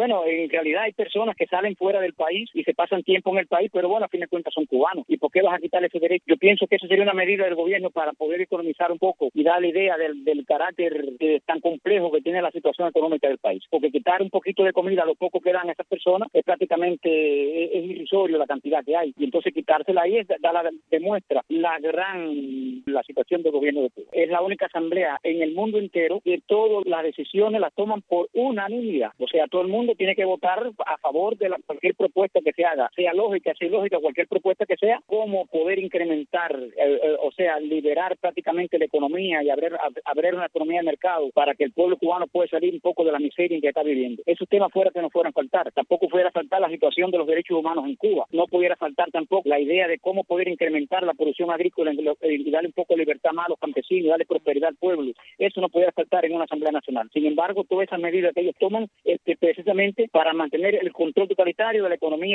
Bueno, en realidad hay personas que salen fuera del país y se pasan tiempo en el país, pero bueno, a fin de cuentas son cubanos. ¿Y por qué vas a quitarle ese derecho? Yo pienso que eso sería una medida del gobierno para poder economizar un poco y dar la idea del carácter tan complejo que tiene la situación económica del país. Porque quitar un poquito de comida a lo poco que dan esas personas es prácticamente es irrisorio la cantidad que hay. Y entonces quitársela ahí demuestra la situación del gobierno de Cuba. Es la única asamblea en el mundo entero que todas las decisiones las toman por unanimidad. O sea, todo el mundo tiene que votar a favor de cualquier propuesta que se haga, sea lógica, sea ilógica, cualquier propuesta que sea, como poder incrementar, o sea, liberar prácticamente la economía y abrir una economía de mercado para que el pueblo cubano pueda salir un poco de la miseria en que está viviendo. Esos temas fuera que no fueran a faltar. Tampoco fuera a faltar la situación de los derechos humanos en Cuba. No pudiera faltar tampoco la idea de cómo poder incrementar la producción agrícola y darle un poco de libertad más a los campesinos, darle prosperidad al pueblo. Eso no pudiera faltar en una asamblea nacional. Sin embargo, todas esas medidas que ellos toman precisamente para mantener el control totalitario de la economía